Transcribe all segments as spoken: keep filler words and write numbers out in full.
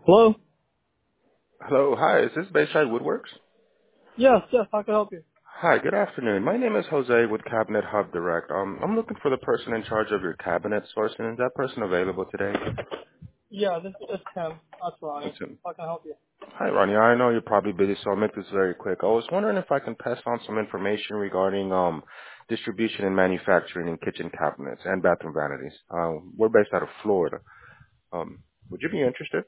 Hello? Hello, hi, is this Bayside Woodworks? Yes, yes, how can I help you? Hi, good afternoon. My name is Jose with Cabinet Hub Direct. Um, I'm looking for the person in charge of your cabinet sourcing. Is that person available today? Yeah, this is Tim. That's Ronnie. Listen. How can I help you? Hi, Ronnie. I know you're probably busy, so I'll make this very quick. I was wondering if I can pass on some information regarding um, distribution and manufacturing in kitchen cabinets and bathroom vanities. Uh, we're based out of Florida. Um, would you be interested?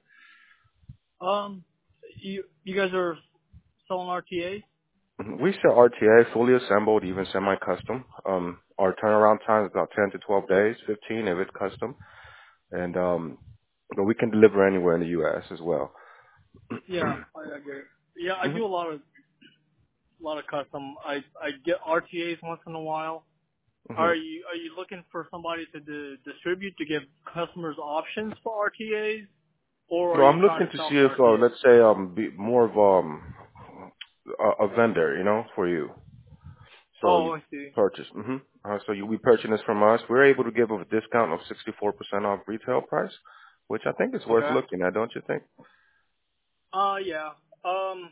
Um, you you guys are selling R T As? Mhm. We sell R T A, fully assembled, even semi-custom. Um, our turnaround time is about ten to twelve days, fifteen if it's custom. And um, but we can deliver anywhere in the U S as well. Yeah, I, I get it. Yeah, I hmm do a lot of a lot of custom. I I get R T As once in a while. hmm Are you are you looking for somebody to di- distribute to give customers options for R T As, or are So you I'm trying looking to to sell see me if, uh, R T As? let's say, um, be more of um, a, a vendor, you know, for you. So you Oh, I see. purchase. hmm Uh, so you we purchase this from us. We're able to give a discount of sixty-four percent off retail price, which I think is worth Okay. looking at, don't you think? Uh, yeah. Um,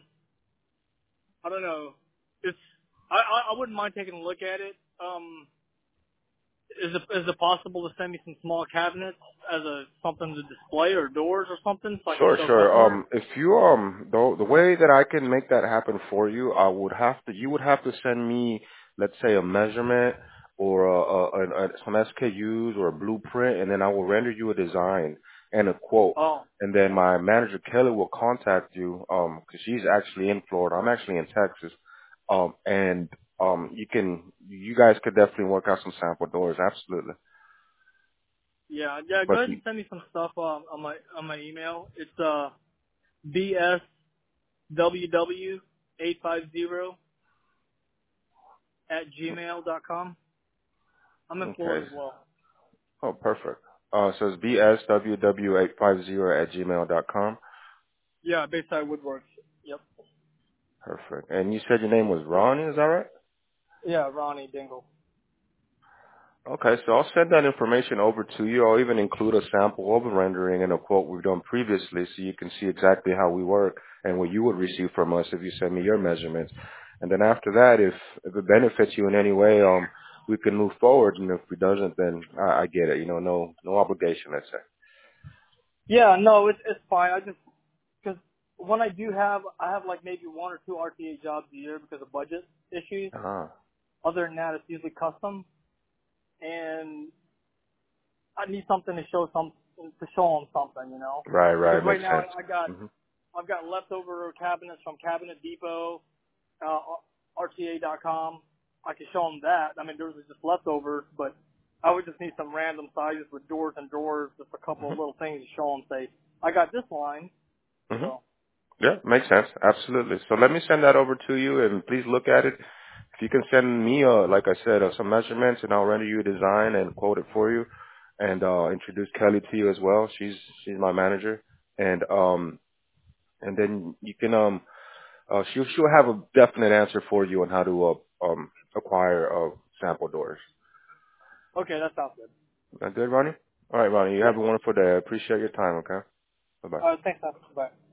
I don't know. It's I I, I wouldn't mind taking a look at it. Um. Is it is it possible to send me some small cabinets as a something to display or doors or something so I can Sure, show sure. customers? Um, if you um, the the way that I can make that happen for you, I would have to. You would have to send me, let's say, a measurement or a, a, a, a some S K Us or a blueprint, and then I will render you a design and a quote. Oh, And then my manager Kelly will contact you, um, because she's actually in Florida. I'm actually in Texas. Um, and um, you can, you guys could definitely work out some sample doors, absolutely. yeah, yeah. Go But ahead and you, send me some stuff um, on my on my email. It's uh b s w w eight five zero at gmail dot com. I'm in Florida okay. as well. Oh, perfect. Uh, so it's b s w w eight five zero at gmail dot com. Yeah, Bayside Woodworks. Yep. Perfect. And you said your name was Ronnie, is that right? Yeah, Ronnie Dingle. Okay, so I'll send that information over to you. I'll even include a sample of a rendering and a quote we've done previously so you can see exactly how we work and what you would receive from us if you send me your measurements. And then after that, if, if it benefits you in any way, um, we can move forward. And if it doesn't, then I, I get it. You know, no, no obligation, let's say. Yeah, no, it's it's fine. I just because when I do have, I have like maybe one or two R T A jobs a year because of budget issues. Ah, Other than that, it's usually custom, and I need something to show some to show them something, you know. right, Because right, right makes now sense. I got hmm I've got leftover cabinets from Cabinet Depot, uh, R T A dot com. I can show them that. I mean, those are just leftovers, but I would just need some random sizes with doors and drawers, just a couple of little things to show them. Say, I got this line. hmm So Yeah, makes sense. Absolutely. So let me send that over to you, and please look at it. If you can send me, uh, like I said, uh, some measurements, and I'll render you a design and quote it for you, and uh, introduce Kelly to you as well. She's she's my manager, and um, and then you can um, uh, she'll she'll have a definite answer for you on how to uh, um acquire uh, sample doors. okay, that sounds good. Is that good, Ronnie? All right, Ronnie. You Yep. have a wonderful day. I appreciate your time. Okay. Bye bye. All right, thanks, man. Bye.